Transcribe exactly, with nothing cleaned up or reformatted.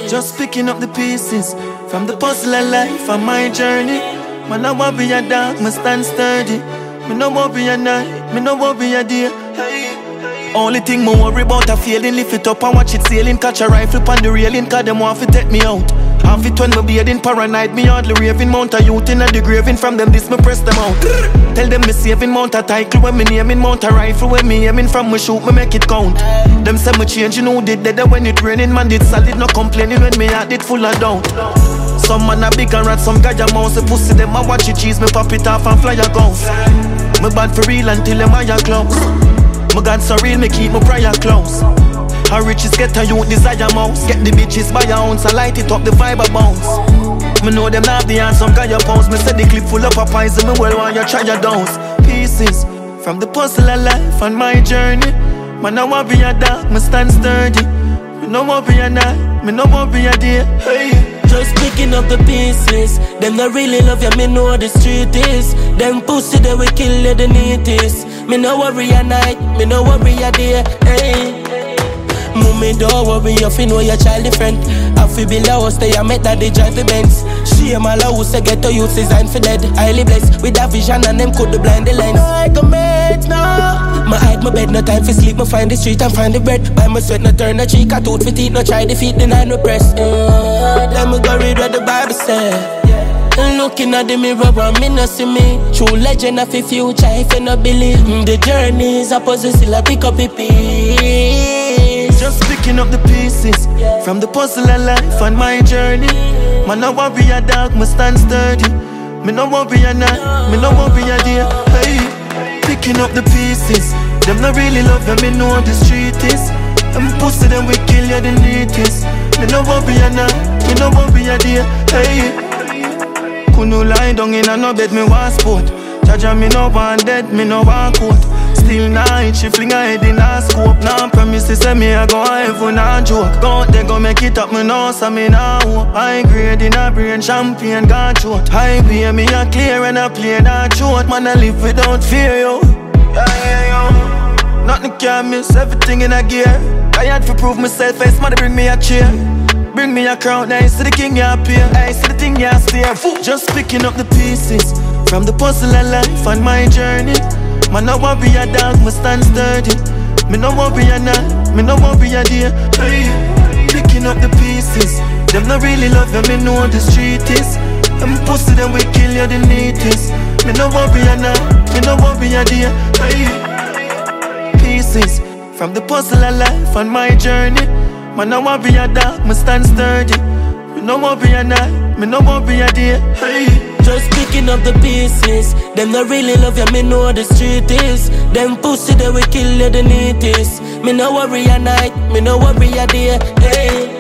Just picking up the pieces from the puzzle of life and my journey. Man, I won't be a dark, me stand sturdy. Me no won't be a night, me no won't be a day. Only thing me worry about a failing, lift it up and watch it sailing. Catch a rifle on the railing, cause them want to take me out. Half it when me bearding paranoid, me hardly raving. Mount a youth in a the graving, from them this me press them out. Tell them me saving, mount a title when me naming. Mount a rifle when me aiming, from me shoot me make it count. Them say me change, you know did dead when it raining. Man did solid, no complaining when me heart it full of doubt. Some man a big and rat, some guy a mouse. A pussy them a watch it cheese, me pop it off and fly a ghost. Me bad for real until them eye close. My God so real, me keep my prayer close. How riches get a youth desire mouse. Get the bitches by your ounce, I light it up the vibe bounce. Me know them not the answer, some guy your pounds. Me say the clip full of Popeyes, and me well want you try your downs. Pieces from the puzzle of life and my journey. Man I want be a dark, me stand sturdy. Me no want be a night, me no want be a day. Hey. Just picking up the pieces. Them not really love you, me know what the street is. Them pussy they will kill you, the neatest. Me no worry a night, me no worry a day. Hey. Mommy don't worry, you fi know your child different. I fi build a house, they a make that they drive the Benz. She am all house, I get to youth designed for dead. Highly blessed with a vision and them could blind the lens. Like a mate now. My hide my bed, no time for sleep. Me find the street and find the bread. Buy my sweat, no turn the cheek. I tooth for teeth, no try defeat the nine repress. Uh, let me go read what the Bible say. Looking at the mirror and me no see me. True legend of the future if you no believe. The journey is a puzzle, still I pick up the piece. Just picking up the pieces from the puzzle of life and my journey. Man I won't be a dog, me stand sturdy. Me no won't be a night, me no won't be a day. Hey, picking up the pieces. Them not really love you, me know the street is. Them pussy them will kill you the neatest. Me no won't be a night, me no won't be a day. Hey. Couldn't lie down in a no bed, me want sport. Jaja me no want dead, me no want coat. Still night, she fling her head in a scope. Now promises say me a go heaven a joke. Go out there go make it up, me know so me now hope. High grade in a brain, champagne got short. High pay me a clear and a play that short. Man I live without fear, yo. Yeah, yeah, yo. Nothing can miss, everything in a gear. I had to prove myself, face man bring me a chair. Bring me a crown, I see the king you appear. I see the thing you steer. Just picking up the pieces from the puzzle of life and my journey. Man I won't be a dog, me stand sturdy. Me no won't be a night, me no won't be a day. Hey. Picking up the pieces. Them not really love you, me know the street is. Them pussy them will kill you the neatest. Me no won't be a night, me no won't be a day. Hey. Pieces from the puzzle of life and my journey. Man I want be a dog, me stand sturdy. Me no want be a night, me no want be a day. Hey. Just picking up the pieces. Them not really love you, me know the street is. Them pussy they will kill you the neatest. Me no worry a night, me no worry a day. Hey.